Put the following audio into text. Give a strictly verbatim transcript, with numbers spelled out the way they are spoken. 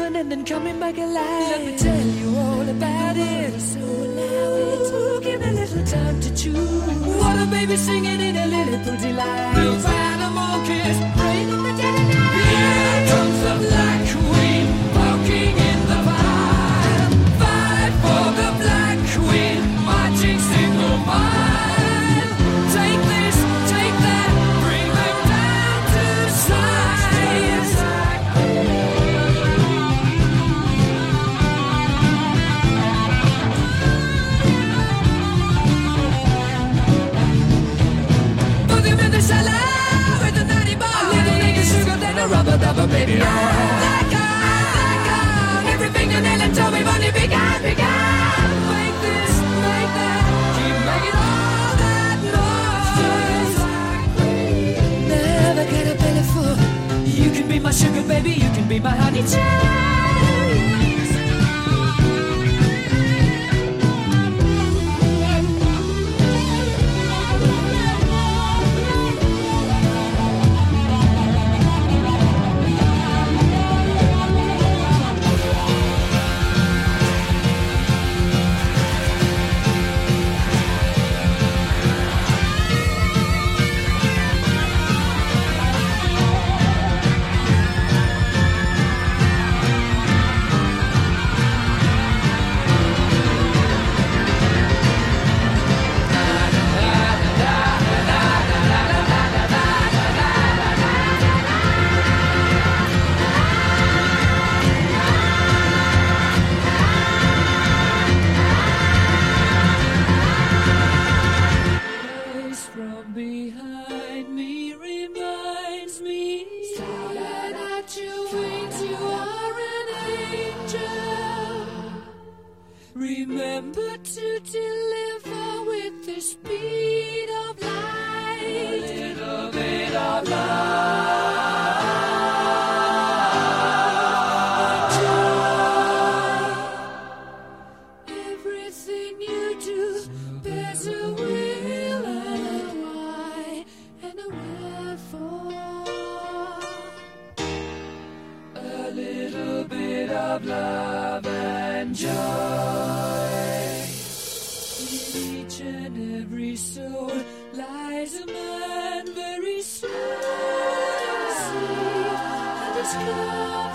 heaven and then coming back alive. Let me tell you all about it. So allow it. Ooh, give me a little time to choose. What a baby singing in a little pretty light. Feels animal kiss, rain in the dead of night. Here comes the Black Queen, walking in the fire. Fight for the Black Queen, marching single file. Take this, take that, bring them down to size. Put them in the cellar with the natty bar. A little lady sugar, then a rubber dubber, baby. Black eye, black eye, every fingernail and toe, we've only begun, begun. Make this, make that, keep making all that noise. Never get a belly full. You can be my sugar baby, you can be my honey child. From behind me reminds me, starting at your wings, you are an angel. Remember to deliver with the speed of light. A little bit of love, joy. Everything you do bears a will and a why and a wherefore. A little bit of love and joy. In each and every soul lies a man very soon to see and discover.